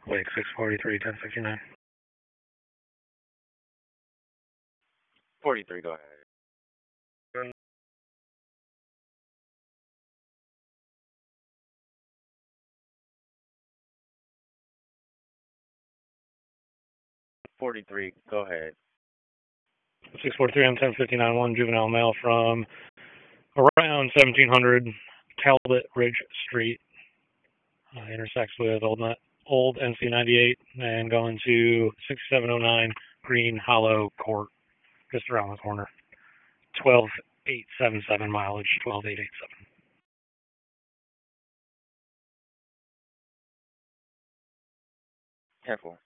Wake 643, 1059. 43, go ahead. 43, go ahead. 643 on 1059, one juvenile male from around 1700 Talbot Ridge Street. Intersects with old NC 98 and going to 6709 Green Hollow Court, just around the corner. 12877 mileage, 12887. Careful.